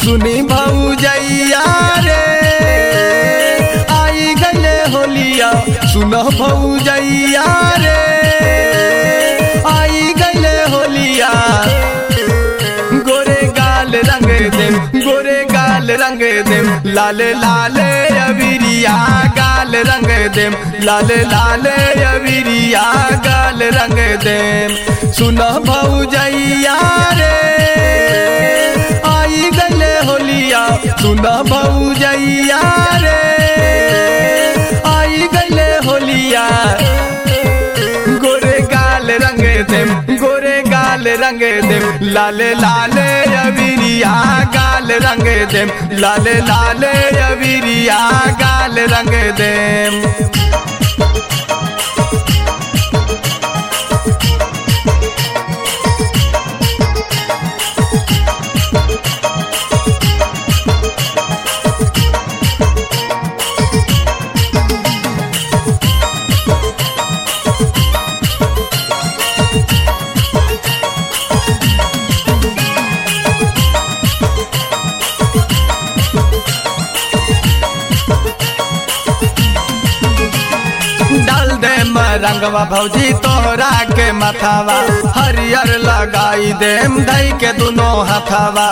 सुनी भौजैया रे आई गले होलिया सुन भौजैया रे आई गले होलिया गोरे गाल रंग दे गोरे गाल रंग दे लाल लाल अबिरिया गाल रंग दे लाल लाल अबिरिया गाल रंग दे सुन भौजैया रे आई गले होलिया सुन भौजैया रे आई गले होलिया गोरे गाल रंग दे गोरे गाल रंग दे लाल लाल अबिरिया गाल रंग दे लाल लाल अबिरिया गाल रंग दे डाल दे रंगवा भौजी तोहरा के मथावा हरियर लगाई देम धई के दोनों हथावा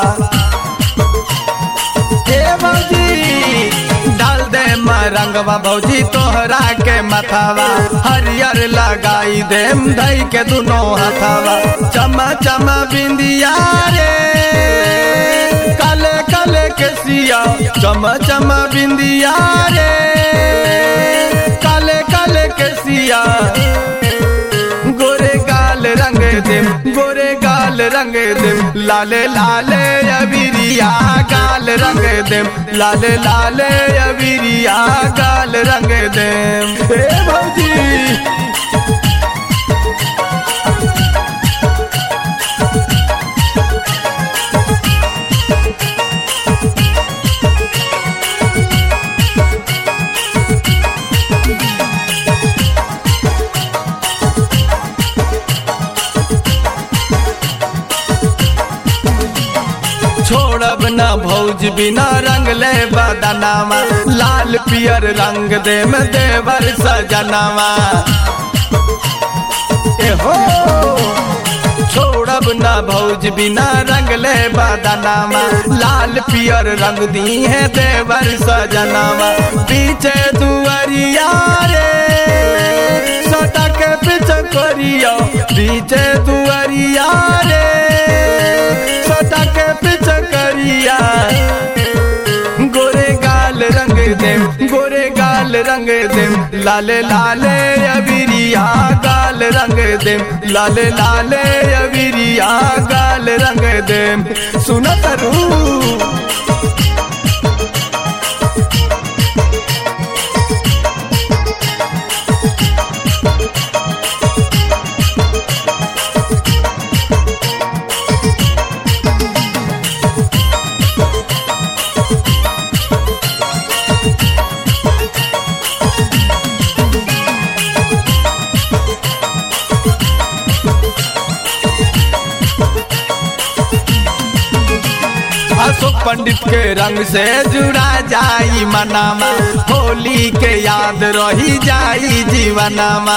हे भौजी डाल दे रंगवा भौजी तोहरा के मथावा हरियर लगाई देम धई के दोनों हथावा चमा चमा बिंदिया रे काले काले के सिया चमा चमा बिंदिया रे काले काले के सिया गोरे गाल रंग दे गोरे गाल रंग दे लाल लाल अबिरिया गाल रंग दे लाल लाल अबिरिया गाल रंग दे हे भौजी छोड़ब न भौज बिना रंग ले बदनामा लाल पियर रंग दे में देवर सजनामा हो छोड़ब न भौज बिना रंग ले बदनामा लाल पियर रंग दी है देवर सजनामा पीछे दुआरिया रे सटा के पीछे करिया पीछे दुआरिया रे सटा के पीछे करिया गोरे गाल रंग दे गोरे गाल रंग दे लाल लाल अबिरिया गाल रंग दे लाल लाल अबिरिया गाल रंग दे सुन तरू अशोक पंडित के रंग से जुड़ा जाई मनामा होली के याद रही जाई जीवनामा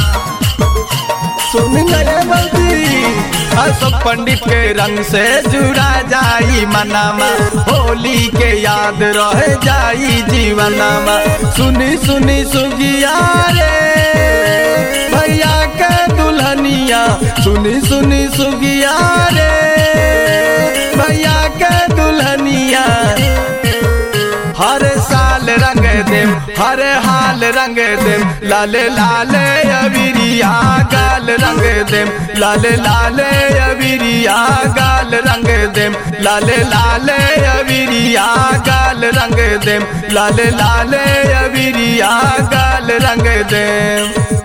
सुन गए बल्दी अशोक पंडित के रंग से जुड़ा जाई मनामा होली के याद रह जाई जीवनामा सुनी सुनी सुगिया रे भैया के दुल्हनिया सुनी सुनी सुगिया रे भैया के दुल्हनिया हर साल रंग दे हर हाल रंग दे लाल लाल अबिरिया गाल रंग दे लाल लाल अबिरिया गाल रंग दे लाल लाल अबिरिया गाल रंग दे लाल लाल अबिरिया गाल रंग दे।